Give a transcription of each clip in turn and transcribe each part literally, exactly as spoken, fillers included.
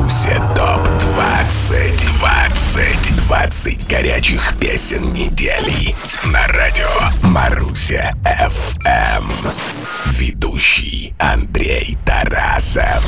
Маруся топ двадцать. двадцать. двадцать горячих песен недели на радио Маруся эф эм. Ведущий Андрей Тарасов.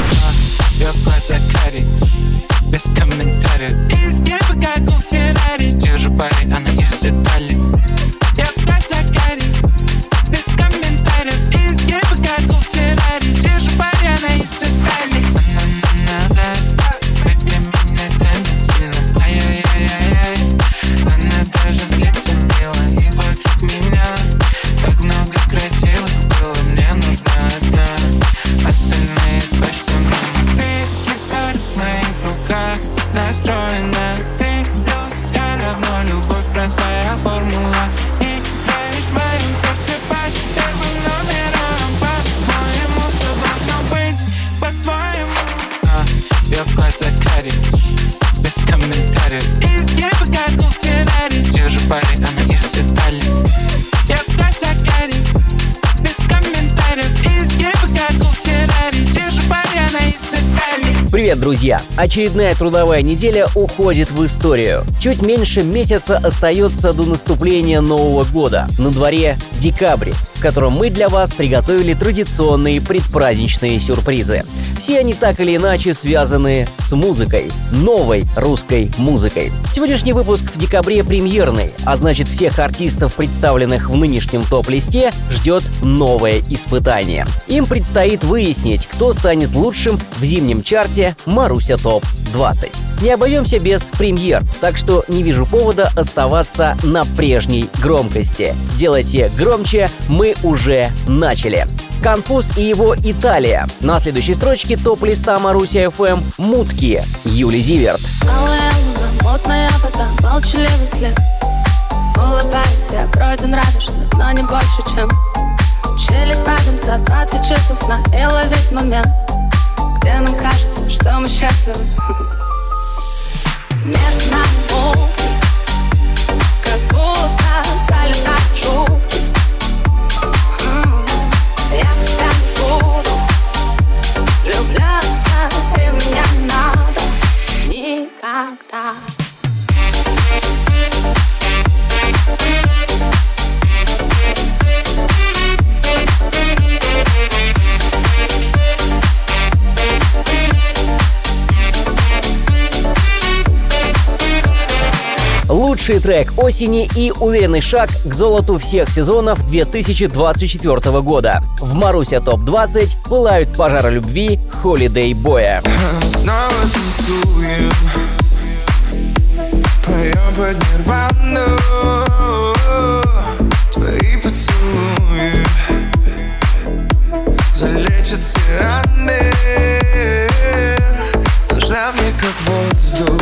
Your глаза карий, без комментариев. Из неба как у Феррари. Держу пари, она из Италии. Your глаза карий, без комментариев. Из неба как у Феррари. Держу пари, она из Италии. Она назад, baby, меня тянет сильно. Ай-яй-яй-яй-яй. Она даже злится мило. И вокруг меня так много красивых было. Мне нужна одна, остальные точно мимо. Ты гитара в моих руках, настроена ты плюс. Я равно любовь, простая формула. Играешь в моем сердце под первым номером. По-моему, все должно быть по-твоему. А, ее глаза карий, без комментариев. Из неба как у Феррари. Держу пари, она из Италии. Ее глаза карий, без комментариев. Из неба как у Феррари. Держу пари, она из Италии. Привет, друзья! Очередная трудовая неделя уходит в историю. Чуть меньше месяца остается до наступления Нового года. На дворе декабрь, в котором мы для вас приготовили традиционные предпраздничные сюрпризы. Все они так или иначе связаны с музыкой, новой русской музыкой. Сегодняшний выпуск в декабре премьерный, а значит всех артистов, представленных в нынешнем топ-листе, ждет новое испытание. Им предстоит выяснить, кто станет лучшим в зимнем чарте Маруся топ двадцать. Не обойдемся без премьер, так что не вижу повода оставаться на прежней громкости. Делайте громче, мы уже начали. Конфуз и его «Италия». На следующей строчке топ-листа Маруся эф эм «Мутки» Юли Зиверт. Алая луна, мутная вода, молчаливый след. Улыбайся, вроде нравишься, но не больше, чем челюсть падает за двадцать часов сна и ловить момент, где нам кажется, что мы счастливы. Между нами муки, как будто залетают жуки. Я в тебя не буду влюбляться, ты в меня не надо никогда. Лучший трек осени и уверенный шаг к золоту всех сезонов две тысячи двадцать четвёртого года. В Маруся топ двадцать пылают пожары любви Holiday Boy. Снова танцуем, поем под нирвану. Твои поцелуи залечат все раны. Нужна мне как воздух,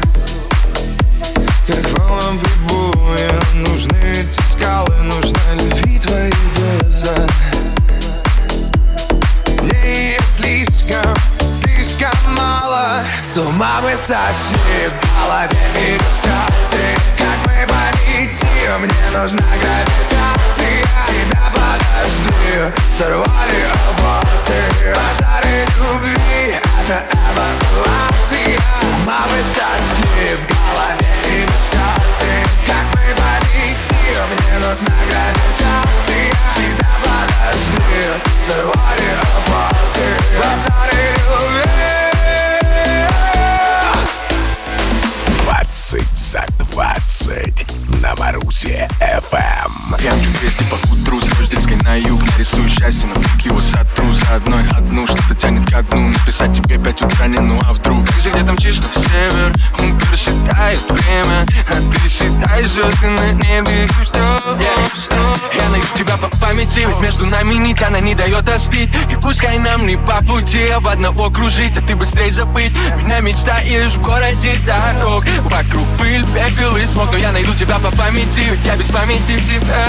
как волнам прибоя. Нужны эти скалы, нужна любви твои глаза. Мне ее слишком, слишком мало. С ума мы сошли, в голове иллюстрации. Как мы полетим, мне нужна гравитация. Тебя подожди, сорвали эмоции. Пожары любви, это эвакуация. С ума мы сошли, в голове иллюстрации. Как мы полетим, мне нужна гравитация. Тебя подожди, сорвали эмоции. Пожары любви. двадцать за двадцать на Марусе эф эм. Я мчу двести по утру, с рождеской на юг. Нарисую счастье, но как его сотру за одной одну. Что-то тянет ко дну, написать тебе пять утра не, ну а вдруг? Ты же где-то мчишь на север, он пересчитает время, а ты считаешь звезды на небе. И что? Yeah, что? Я найду тебя по памяти, ведь между нами нить, она не дает остыть. И пускай нам не по пути, об одного кружить, а ты быстрей забыть. Меня мечтаешь в городе дорог, вокруг пыль, пепел и смог. Но я найду тебя по памяти, ведь я без памяти в тебя.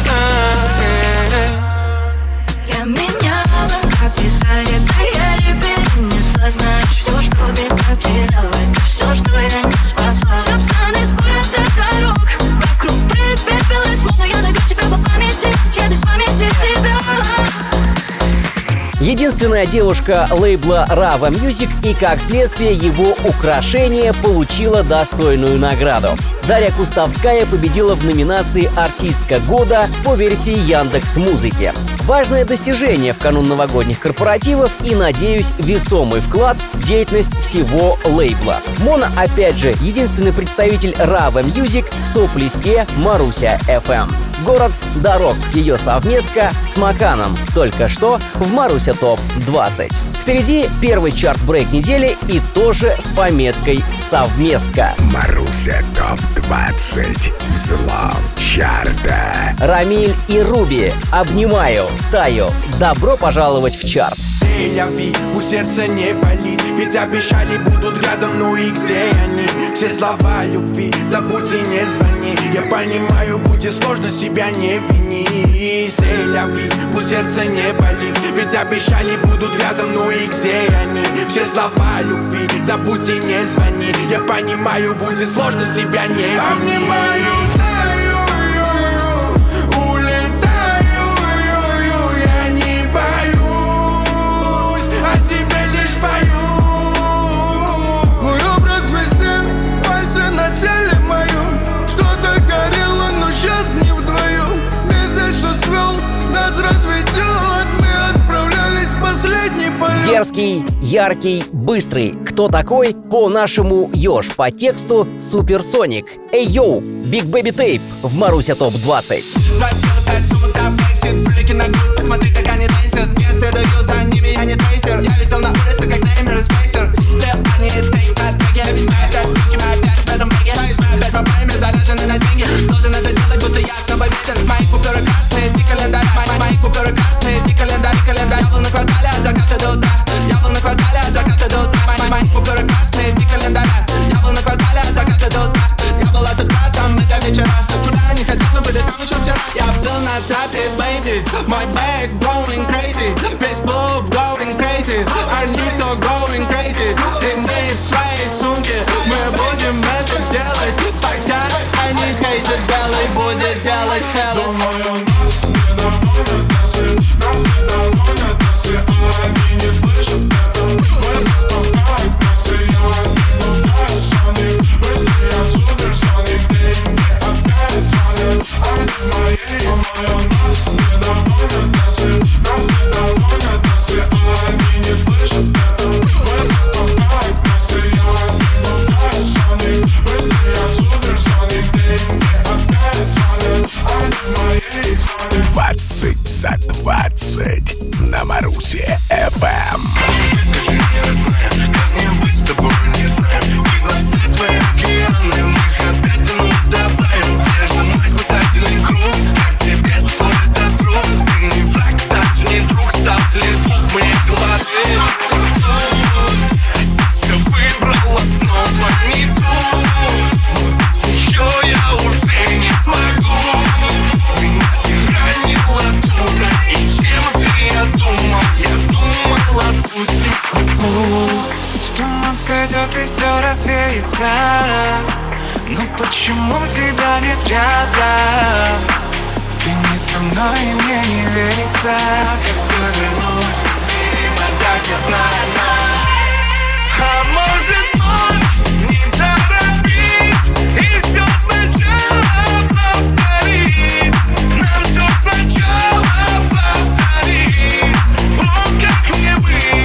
Я меняла, как писали, да я перенесла. Знаешь, все, что ты потеряла, это все, что я не спасла. Собственный с города дорог, вокруг пыль, пепел и смог. Но я найду тебя по памяти, ведь я без памяти в тебя. Собственная девушка лейбла Rava Music и, как следствие, его украшение получила достойную награду. Дарья Кустовская победила в номинации «Артистка года» по версии Яндекс.Музыки. Важное достижение в канун новогодних корпоративов и, надеюсь, весомый вклад в деятельность всего лейбла. Мона, опять же, единственный представитель Rava Music в топ-листе Маруся эф эм. «Город дорог» — ее совместка с Маканом, только что в Маруся топ двадцать. Впереди первый чарт-брейк недели и тоже с пометкой «Совместка». Маруся топ двадцать. Взлом чарта. Рамиль и Руби. «Обнимаю, таю». Добро пожаловать в чарт. Сель-Ави, пусть сердце не болит, ведь обещали будут рядом, ну и где они? Все слова любви, забудь и не звони. Я понимаю, будет сложно, себя не вини. Сель-Ави, пусть сердце не болит, ведь обещали будут рядом, ну и где они? Все слова любви, забудь и не звони. Я понимаю, будет сложно, себя не вини. Обнимаю, таю, улетаю, я не боюсь, а тебе лишь пою. Мой образ везде, пальцы на теле моем. Что-то горело, но сейчас не вдвоем. Месяц, что свел, нас разведет. Мы отправлялись в последний полет. Дерзкий, яркий, быстрый. Кто такой? По-нашему Ёж, по тексту Суперсоник. Эй, йоу, Big Baby Tape в Маруся топ двадцать. Блики на грудь, посмотри, как они танцуют. Не следую за ними, я не трейсер. Я висел на улице, как Неймер и Спейсер. Они тейк на треке, обнимаю пять, суки мы опять в этом беге. Мы опять по прайме, заряжены на деньги. Должен это делать, будто ясно победен. Мои купюры красные, не календарь. Мои купюры красные, не календарь, календарь. Я был на квартале от заката до утра. Я был на квартале от заката до утра. Мои купюры красные, не календарь. Я был на квартале от заката до утра. Я был от утра, там и до вечера. Куда они хотят, мы были там еще вчера. Я был на трапе, baby. My bag going crazy. Весь клуб going crazy. А никто going crazy. И мы в своей сумке. Мы будем это делать. Пока они хейтят, белый будет делать целый. Думаю, нас не доводят танцы. Нас не доводят танцы. А они не слышат это. Высоко как танцы. Я не буду соник. Быстрее я суперсоник. Деньги опять звонят. Они мои. Думаю, нас не доводят танцы. Нас не доводят танцы. А они не слышат это. Высоко как танцы. Я не буду соник. Быстрее я суперсоник. Деньги опять звонят. Они мои звонят. двадцать за двадцать на Марусе эф эм. Скажи мне, родная, как мне быть с тобой, не знаю. И глаза твои океаны, в них опять тянут добавим. Нежно мой спасательный круг, как тебе стоит до срок. Ты не враг, даже не друг, стал след звук моей головы. А сердце выбрало снова не ту. Без нее я уже не смогу. Меня тиранила дура, и чем же я думал? Я думал, отпустить пусть туман сойдет и все развеется. Но почему тебя нет рядом? Ты не со мной, и мне не верится. Как все вернуть, перемотать обратно. А может ночь не торопить и все сначала повторить. Нам все сначала повторить. О, как мне быть?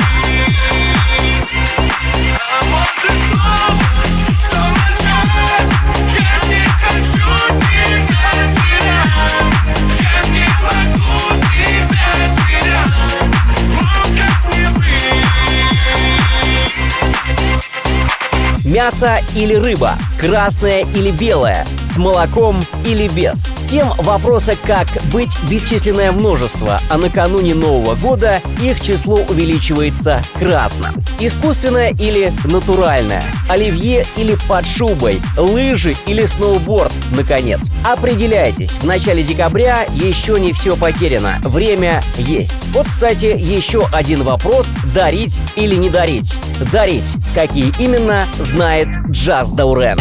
А может снова все начать? Я не хочу тебя терять. Я не могу тебя терять. О, как мне быть? Мясо или рыба? Красное или белое? С молоком или без? Тем вопроса «как быть» бесчисленное множество, а накануне Нового года их число увеличивается кратно. Искусственное или натуральное? Оливье или под шубой? Лыжи или сноуборд? Наконец, определяйтесь. В начале декабря еще не все потеряно. Время есть. Вот, кстати, еще один вопрос: дарить или не дарить? Дарить. Какие именно, знает Джаз Даурен.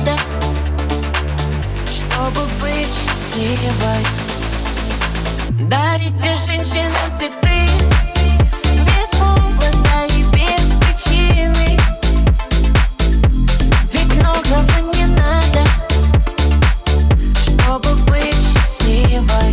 надо, чтобы быть счастливой. Дарите женщинам цветы без повода и без причины. Ведь многого не надо, чтобы быть счастливой.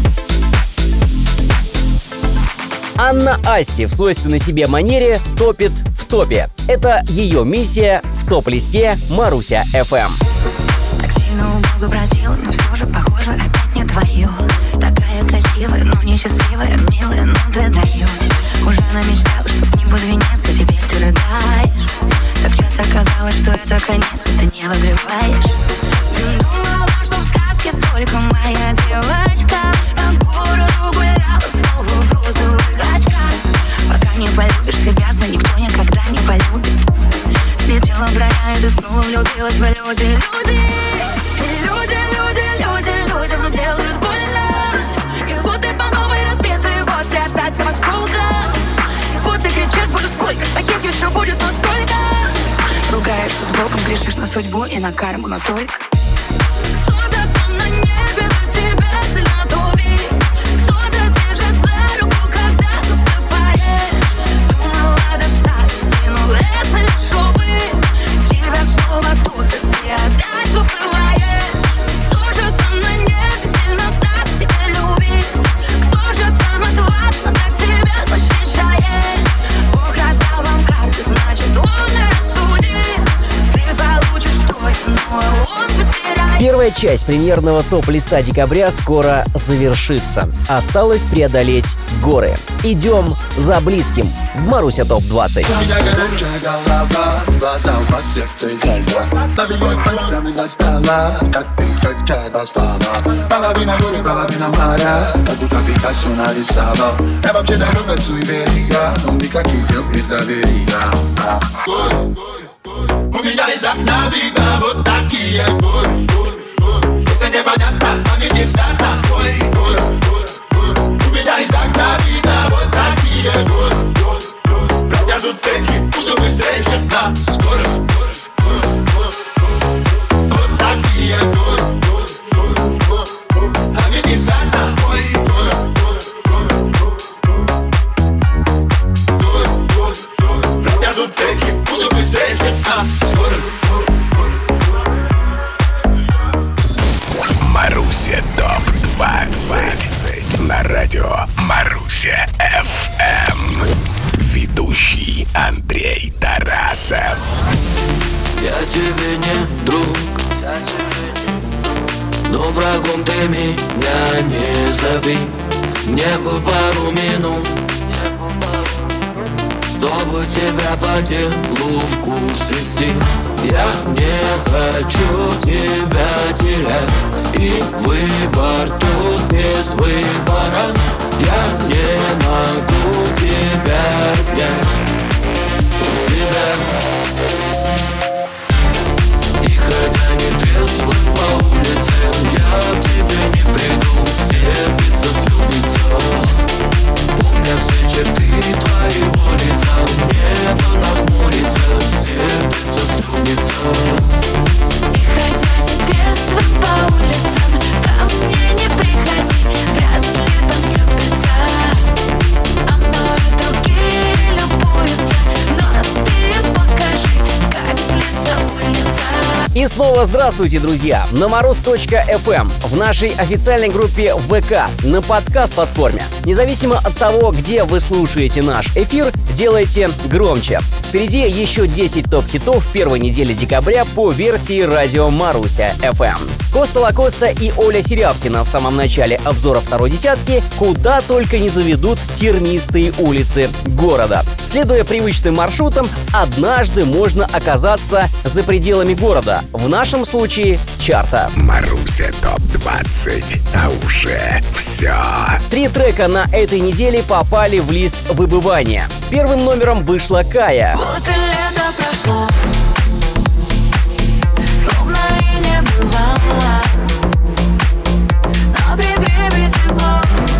Анна Асти в свойственной себе манере топит в топе. Это ее миссия в топ-листе Маруся эф эм. Так сильно у Бога просила, но все же похоже опять не твое. Такая красивая, но несчастливая, милая, но ты даешь. Уже намечтала, что с ним буду венеться, теперь ты рыдаешь. Так часто казалось, что это конец, и ты не выгребаешь. Ты думала, что в сказке только моя девочка по городу гуляла снова в розовых очках. Пока не полюбишь себя, знай, никто никогда не полюбит. Слетела броня, и ты снова влюбилась в иллюзии. Люди, люди, люди, люди, людям, но делают больно. И вот ты по новой разбитый, вот ты опять в осколках. И вот ты кричишь, боже, сколько таких еще будет, но сколько. Ругаешься с Богом, грешишь на судьбу и на карму, но только кто-то там на небе за тебя сильно топит. Кто-то держит за руку, когда засыпаешь. Думала до старости, но это лишь опыт. Тебя снова тут, и ты опять выплываешь. Кто же там на небе сильно так тебя любит? Кто же там отважно так тебя защищает? Бог раздал вам карты, значит он и рассудит. Ты получишь втрое, но он потеряет. Первая часть премьерного топ-листа декабря скоро завершится. Осталось преодолеть горы. Идем за близким в Маруся топ двадцать. У меня горячая голова, глаза у вас сердце изо льда. Набивай фальшами за стола, как ты хотя распала. Половина горы, половина моря, как будто Пикассо нарисовал. Я вообще дарю без суеверия, но никаких дел без доверия. У меня из окна видно вот такие горы. Если непонятно, а мне не встать твой город. У меня из окна видно вот такие горы. Продержу встречи, буду быстрее, чем нас скоро. Вот такие горы. А мне не встать твой город. Продержу встречи, буду быстрее, чем нас скоро. Маруся топ двадцать на радио Маруся эф эм. Ведущий Андрей Тарасов. Я тебе не друг, но врагом ты меня не зови. Мне бы пару минут, чтобы тебя по делу в курс вести. Я не хочу тебя терять, и выбор тут без выбора. Я не могу тебя обнять у себя. И хотя не трезвый по улице, я к тебе не приду, степится слюбится. Помня все черты твоего лица, небо нахмурится, степится слюбится. И хотя не трезвым по улицам, ко мне не приходи, вряд ли там слюбится. А мною другие любуются, но ты покажи, как злится улица. И снова здравствуйте, друзья! На мороз точка эф эм, в нашей официальной группе вэ ка, на подкаст-платформе. Независимо от того, где вы слушаете наш эфир, делайте громче. Впереди еще десять топ-хитов первой недели декабря по версии радио Маруся эф эм. Коста Лакоста и Оля Серябкина в самом начале обзора второй десятки куда только не заведут тернистые улицы города. Следуя привычным маршрутам, однажды можно оказаться за пределами города. В нашем случае чарта. Маруся топ двадцать, а уже все. Три трека на этой неделе попали в лист выбывания. Первым номером вышла Кая. Вот и лето прошло, словно и не бывало. На пригреве тепло,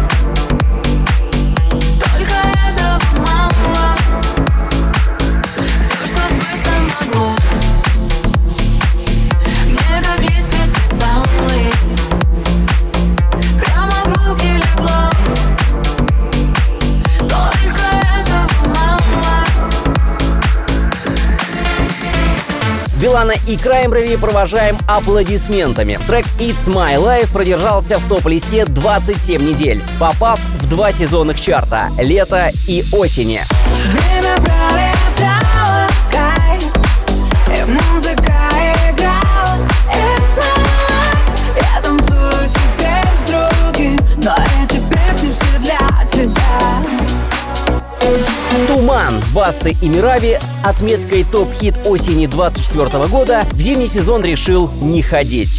только этого мало. Все, что сбыться могло, Тумана и Краймбрери провожаем аплодисментами. Трек «It's My Life» продержался в топ-листе двадцать семь недель, попав в два сезонных чарта — лето и осени. Время пролетало в кайф, и музыка играла. It's my life. Я танцую теперь с другим, но эти песни все для тебя. Туман, Басты и Мирави с отметкой топ-хит осени двадцать четвёртого года в зимний сезон решил не ходить.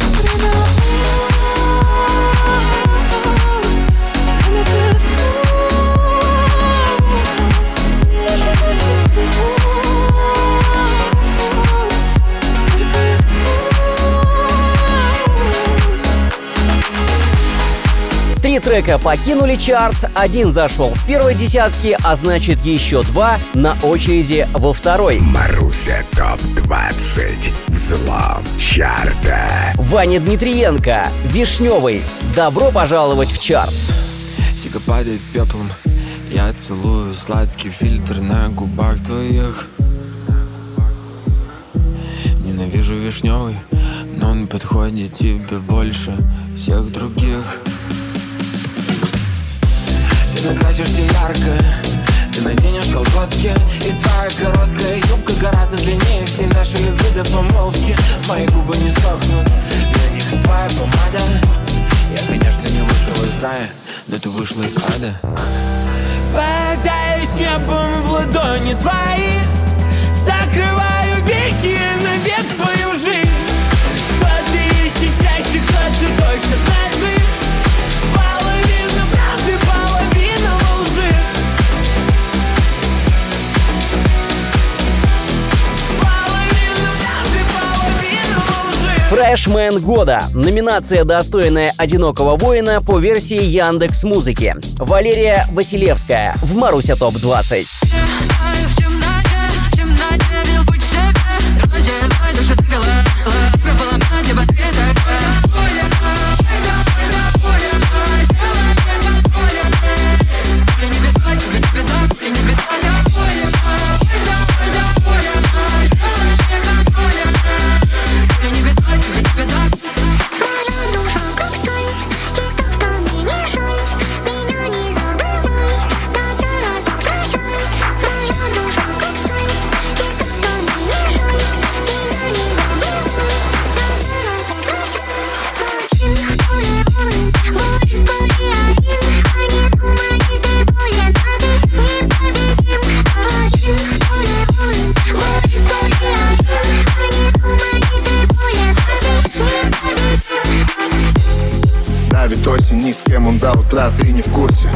Три трека покинули чарт, один зашел в первой десятке, а значит еще два на очереди во второй. Маруся топ двадцать. Взлом чарта. Ваня Дмитриенко, Вишневый. Добро пожаловать в чарт. Сига падает пеплом, я целую сладкий фильтр на губах твоих. Ненавижу Вишневый, но он подходит тебе больше всех других. Ты накрасишься ярко, ты наденешь колготки, и твоя короткая юбка гораздо длиннее всей нашей любви до помолвки. Мои губы не сохнут, для них твоя помада. Я, конечно, не вышел из рая, но ты вышла из ада. Пытаюсь небом в ладони твои, закрываю веки навек твою жизнь. Кто ты, исчезайся, кто ты больше нажи. Половина правды, половина лжи. Половина правды, половина лжи. Фрешмен года. Номинация, достойная «Одинокого воина» по версии Яндекс.Музыки. Валерия Василевская в Маруся топ двадцать. Ни с кем он до утра, ты не в курсе.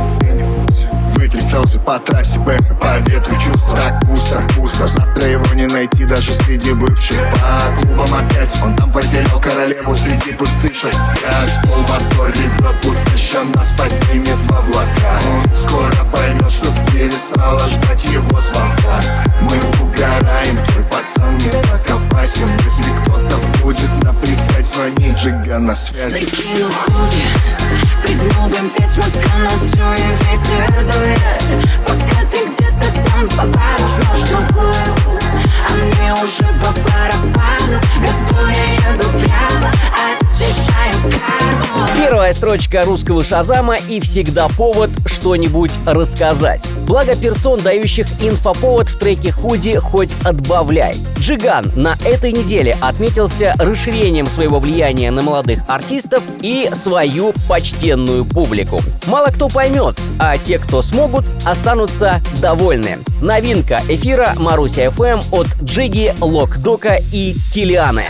Вытри слезы по трассе, бэха по ветру, чувства так пусто, пусто. Завтра его не найти даже среди бывших. По клубам опять, он там потерял королеву среди пустышек. Как пол мотор ревет, будто еще нас поднимет в облака. Он скоро поймет, что перестала ждать его звонка. Мы угораем, твой пацан не так опасен. Если кто-то будет напрягать, звони, Джига на связи. Накину худи, придумываем пять макан, но все и ветер дует. Пока ты где-то там попаришь, может, могу. А мне уже по барабану, газду я еду прямо, очищаю карму. Первая строчка русского Шазама и всегда повод что-нибудь рассказать. Благо персон, дающих инфоповод в треке «Худи» хоть отбавляй. Джиган на этой неделе отметился расширением своего влияния на молодых артистов и свою почтенную публику. Мало кто поймет, а те, кто смогут, останутся довольны. Новинка эфира Маруся эф эм от Джиги, Локдока и Килианы.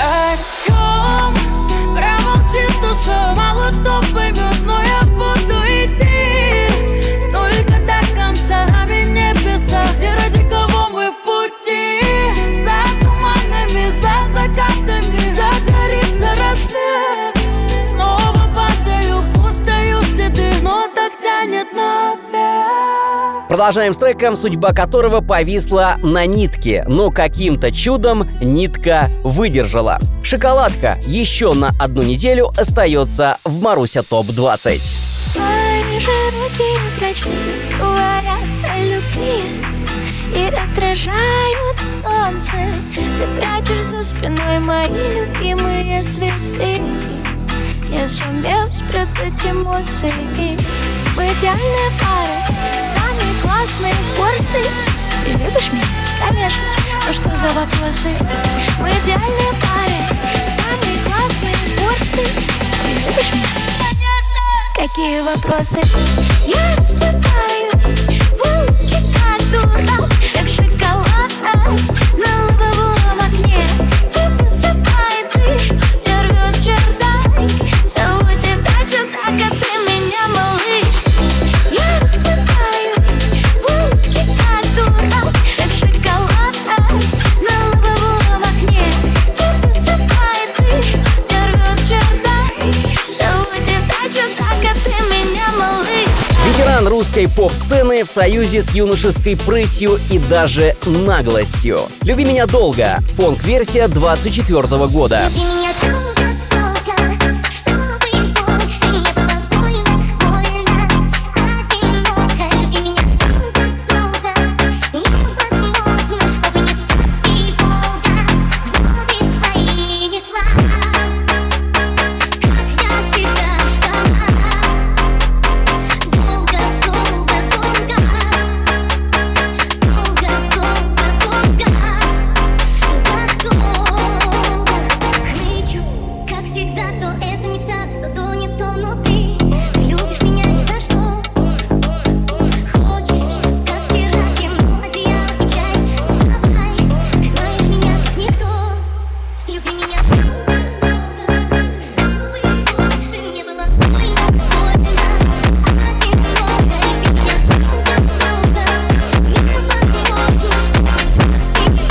Промолчит душа, мало кто поймет, но я буду идти только до конца, нами небеса, все ради кого мы в пути. За туманами, за закатами загорится рассвет. Снова падаю, путаю следы, но так тянет наверх. Продолжаем с треком, судьба которого повисла на нитке, но каким-то чудом нитка выдержала. «Шоколадка» еще на одну неделю остается в Маруся топ двадцать. Твои же руки зрачки говорят о любви и отражают солнце. Ты прячешь за спиной мои любимые цветы, не сумев спрятать эмоции. Мы идеальная пара, самые классные форсы. Ты любишь меня? Конечно. Ну что за вопросы? Мы идеальная пара, самые классные форсы. Ты любишь меня? Какие вопросы? Я расплываюсь в улыбке, как дурак, как шоколад на лобовом окне. Тебе срывает крышу, мне рвет чердак. Зову тебя чудак, а ты меня малыш. Я расплываюсь в улыбке, как дурак, как шоколад на лобовом окне. Тебе срывает крышу, мне рвет чердак. Зову тебя чудак, а ты меня малыш. Ветеран русской поп-сцены в союзе с юношеской прытью и даже наглостью. «Люби меня долго» — фонк-версия двадцать четвёртого года. Люби меня долго, долго, чтобы больше не было больно, больно, одиноко. Люби меня долго, долго, невозможно, чтобы не сказки Бога, воды свои несла. Как я тебя ждала, долго, долго, долго, долго, долго, долго, так долго. Кричу, как всегда, то это не так, то не то, но ты, ты любишь меня ни за что. Хочешь, как вчера, кино, одеяло и чай. Давай, ты знаешь меня как никто. Люби меня долго, долго, чтобы больше не было больно, больно, одиноко. Люби меня долго, долго, невозможно, чтобы не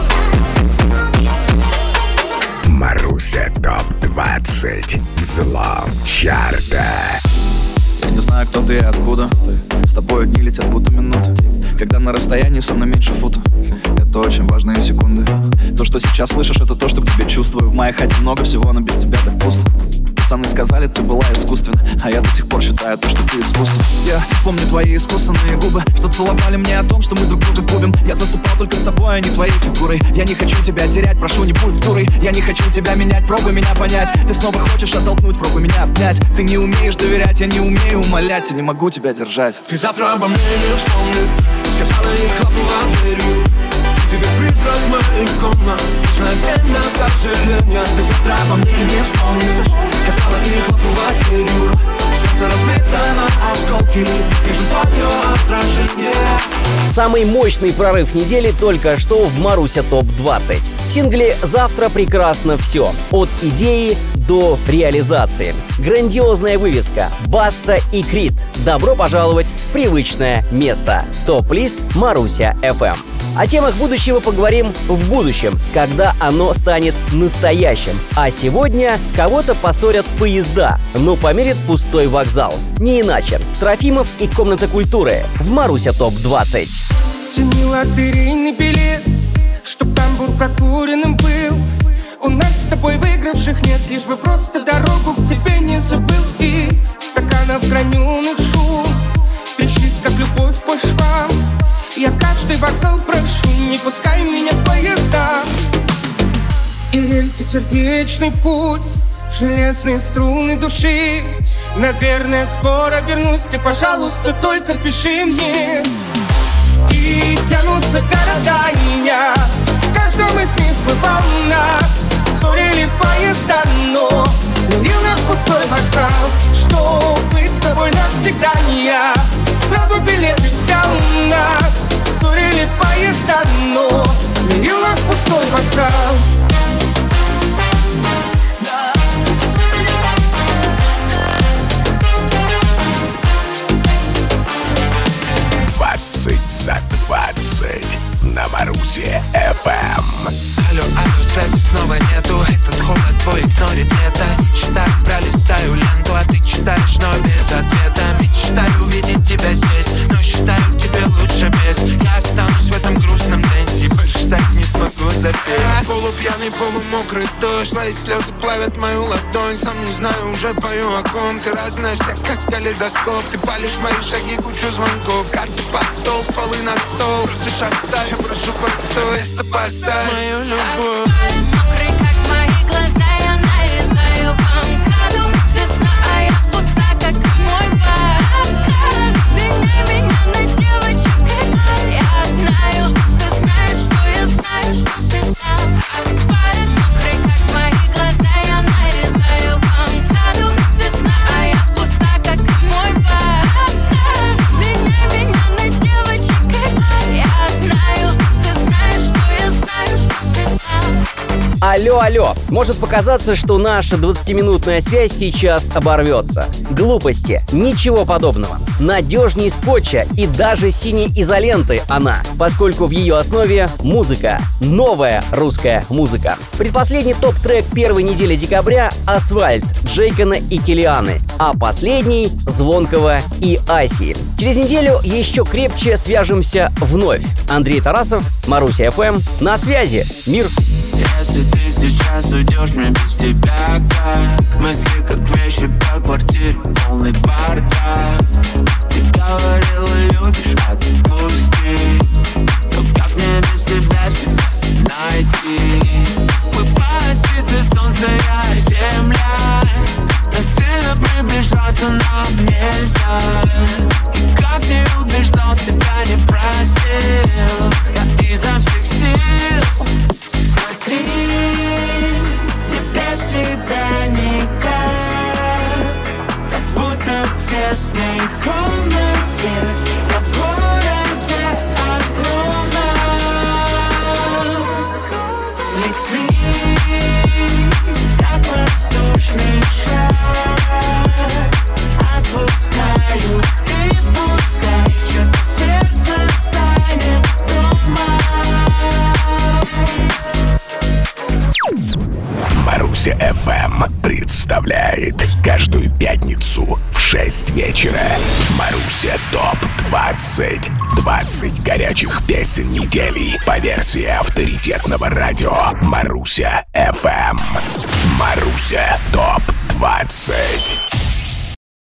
сказки Бога, воды. Маруся топ двадцать. Взлом чарта. Я не знаю, кто ты и откуда ты. С тобой дни летят будто минуты, когда на расстоянии со мной меньше фута. Это очень важные секунды. То, что сейчас слышишь, это то, что к тебе чувствую. В моей хате много всего, но без тебя так пусто. Пацаны сказали, ты была искусственна, а я до сих пор считаю то, что ты искусство. Я помню твои искусственные губы, что целовали мне о том, что мы друг друга губим. Я засыпал только с тобой, а не твоей фигурой. Я не хочу тебя терять, прошу, не будь дурой. Я не хочу тебя менять, пробуй меня понять. Ты снова хочешь оттолкнуть, пробуй меня обнять. Ты не умеешь доверять, я не умею умолять. Я не могу тебя держать. Ты завтра обо мне не вспомнишь, сказала и хлопнула дверью. Тебе призрак моих комнат, мгновенно сожаления. Ты завтра обо мне не вспомнишь, сказала и хлопнула дверью. Сердце разбито на осколки, вижу твое отражение. Самый мощный прорыв недели только что в Маруся топ двадцать. В сингле «Завтра прекрасно все» от идеи до реализации. Грандиозная вывеска, Баста и Крид. Добро пожаловать в привычное место. Топ-лист Маруся эф эм. О темах будущего поговорим в будущем, когда оно станет настоящим. А сегодня кого-то поссорят поезда, но померит пустой вокзал. Не иначе. Трофимов и Комната культуры в Маруся топ двадцать. Тяни лотерейный билет, чтоб тамбур прокуренным был. У нас с тобой выигравших нет, лишь бы просто дорогу к тебе не забыл. И стаканов граненых шум трещит, как любовь по швам. Я каждый вокзал прошу, не пускай меня в поезда. И рельсы, сердечный пульс, железные струны души. Наверное, скоро вернусь, ты, пожалуйста, только пиши мне. И тянутся города, и я в каждом из них бывал нас. Ссорили поезда, но мирил нас пустой вокзал. Что быть с тобой навсегда не я, сразу билеты взял у нас. Ссорили поезда, но мирил нас пустой вокзал. двадцать за двадцать на Маруся эф эм. Алло, алло, связи снова нету. Этот холод твой игнорит лето. Читаю, пролистаю ленту, а ты читаешь, но без ответа. Мечтаю увидеть тебя здесь, но считаю, тебе лучше без. Я останусь в этом грустном дэнсе, больше так не смогу запеть. Полупьяный твои слезы плавят мою ладонь. Сам не знаю, уже пою о ком. Ты разная, вся как калейдоскоп. Ты палишь мои шаги, кучу звонков. Карты под стол, стволы на стол. Просишь оставь, я прошу постой. Место поставь мою любовь. Мокрый, как мои глаза, я нарезаю банкаду. Весна, а я пуста, как мой бар. Меня, меня на девочек играй. Я знаю, ты знаешь, что я знаю, что ты там. Асфальт мокрый, как мои глаза, я нарезаю банкаду. Весна, а я пуста, как мой бар. Меня, меня на девочек играй. Я знаю, ты знаешь, что я знаю, что ты там. Алло, алло, может показаться, что наша двадцатиминутная связь сейчас оборвется. Глупости, ничего подобного. Надежней скотча и даже синей изоленты она, поскольку в ее основе музыка, новая русская музыка. Предпоследний топ-трек первой недели декабря — «Асфальт» Джейкона и Киллианы, а последний — Звонкого и Аси. Через неделю еще крепче свяжемся вновь. Андрей Тарасов, Маруся эф эм, на связи. Мир. Если ты сейчас уйдешь, мне без тебя как мысли, как вещи по квартире, полный бардак. Ты говорила, любишь, отпусти. Но как мне без тебя себя найти? Мы паразиты, солнце, я земля. Насильно приближаться нам нельзя. И как не убеждал, себя не просил. Я изо всех сил. Смотри, мне без тебя никак. Как будто в тесной комнате. Я в городе огромном. Лети, как воздушный шар. Отпускаю и пускай, что-то сердце станет дома. Маруся эф эм представляет каждую пятницу в шесть вечера Маруся топ двадцать. двадцать горячих песен недели по версии авторитетного радио Маруся эф эм. Маруся топ двадцать.